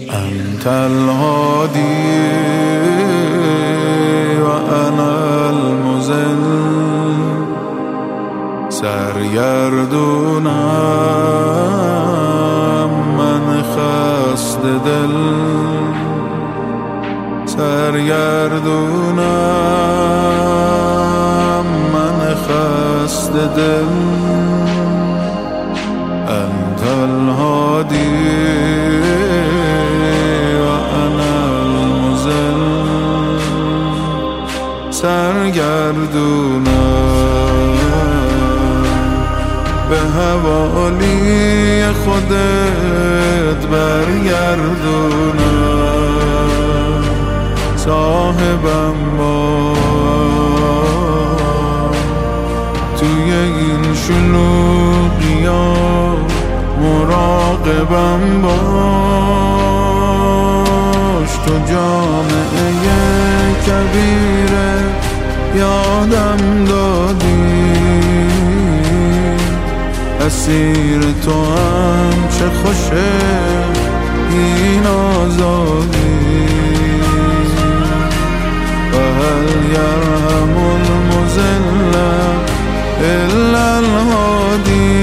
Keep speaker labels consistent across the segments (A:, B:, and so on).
A: انت الهادی و انا المضل، سرگردونم من خسته دل، سرگردونم من خسته دل. انت الهادی و انا المضل، سرگردونم به حوالی خودت برگردونم. صاحبم باش توی این شلوغی‌ها، مراقبم باش. تو جامعه کبیره یادم دادی، اسیر تو هم چه خوشه این آزادی. و هل یرحم المضل الا الهادی.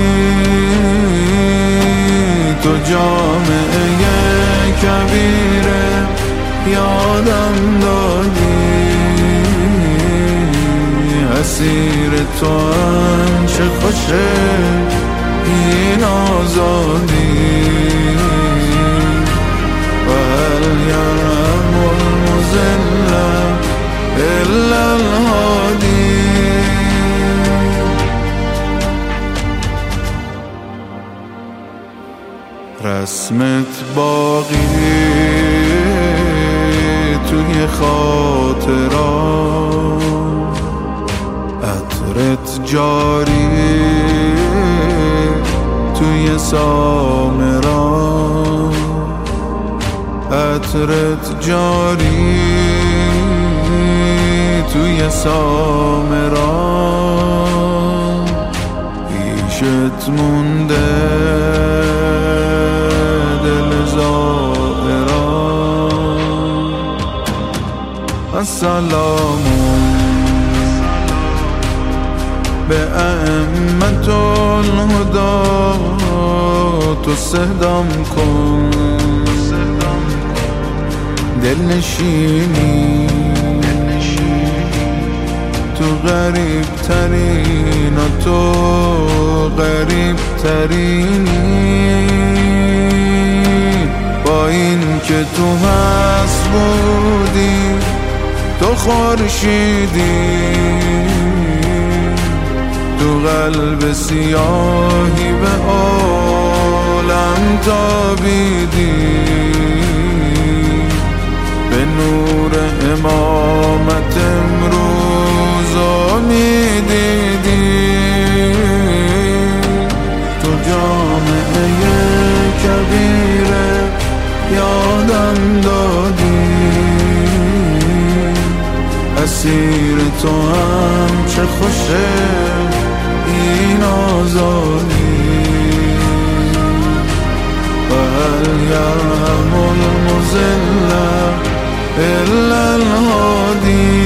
A: تو جامعه کبیره یادم دادی، اسیر تو هم چه خوشه این آزادی. و هل یرحم المضل الا الهادی. رسمت باقی توی خاطرات، عطرت جاری توی سامرات، عطرت جاری توی سامرات. پیشت مونده دل زائرات. السلام به ائمة الهدی، تو صدام کن دلنشینی تو غریب ترین و تو غریب ترینی. با این که تو هست بودی، تو خورشیدی تو قلب سیاهی به عالم تابیدی. به نور امامت امروز میدیدی. تو جامعه کبیره یادم دادی، اسیر تو هم چه خوشه این آزادی. و هل یرحم المضل الا الهادی.